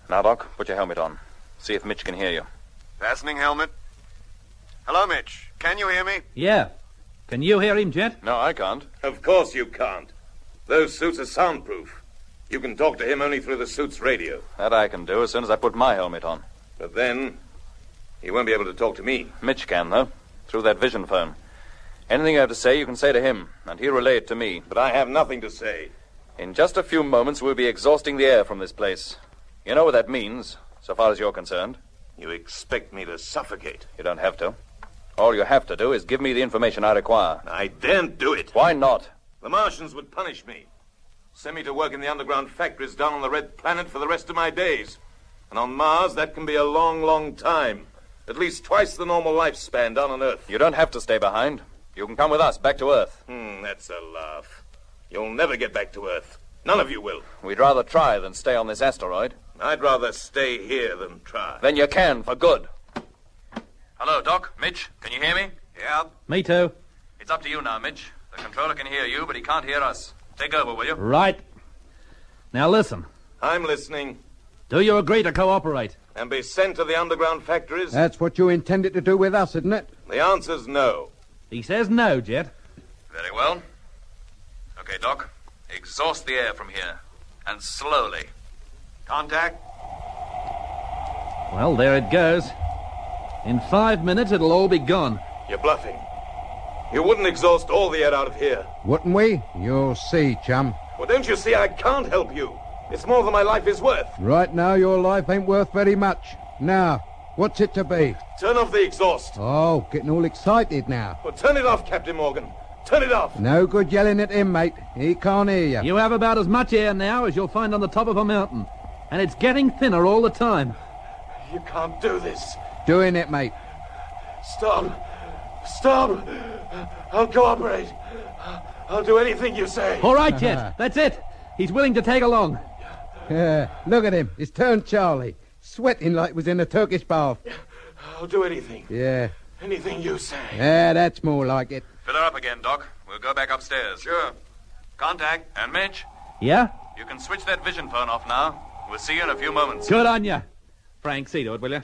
Now, Doc, put your helmet on. See if Mitch can hear you. Fastening helmet. Hello, Mitch. Can you hear me? Yeah. Can you hear him, Jet? No, I can't. Of course you can't. Those suits are soundproof. You can talk to him only through the suit's radio. That I can do as soon as I put my helmet on. But then, he won't be able to talk to me. Mitch can, though, through that vision phone. Anything you have to say, you can say to him, and he'll relay it to me. But I have nothing to say. In just a few moments, we'll be exhausting the air from this place. You know what that means, so far as you're concerned. You expect me to suffocate? You don't have to. All you have to do is give me the information I require. I daren't do it. Why not? The Martians would punish me. Send me to work in the underground factories down on the Red Planet for the rest of my days. And on Mars, that can be a long, long time. At least twice the normal lifespan down on Earth. You don't have to stay behind. You can come with us back to Earth. That's a laugh. You'll never get back to Earth. None of you will. We'd rather try than stay on this asteroid. I'd rather stay here than try. Then you can, for good. Hello, Doc. Mitch, can you hear me? Yeah. Me too. It's up to you now, Mitch. The controller can hear you, but he can't hear us. Take over, will you? Right. Now listen. I'm listening. Do you agree to cooperate? And be sent to the underground factories? That's what you intended to do with us, isn't it? The answer's no. He says no, Jet. Very well. Okay, Doc. Exhaust the air from here. And slowly. Contact. Well, there it goes. In 5 minutes, it'll all be gone. You're bluffing. You wouldn't exhaust all the air out of here. Wouldn't we? You'll see, chum. Well, don't you see I can't help you? It's more than my life is worth. Right now, your life ain't worth very much. Now, what's it to be? Turn off the exhaust. Oh, getting all excited now. Well, turn it off, Captain Morgan. Turn it off. No good yelling at him, mate. He can't hear you. You have about as much air now as you'll find on the top of a mountain. And it's getting thinner all the time. You can't do this. Doing it, mate. Stop. Stop. I'll cooperate. I'll do anything you say. All right, Jet. That's it. He's willing to tag along. Look at him. He's turned Charlie. Sweating like he was in a Turkish bath. I'll do anything. Yeah. Anything you say. Yeah, that's more like it. Fill her up again, Doc. We'll go back upstairs. Sure. Contact. And Mitch, Yeah? you can switch that vision phone off now. We'll see you in a few moments. Good on you. Frank, see to it, will you?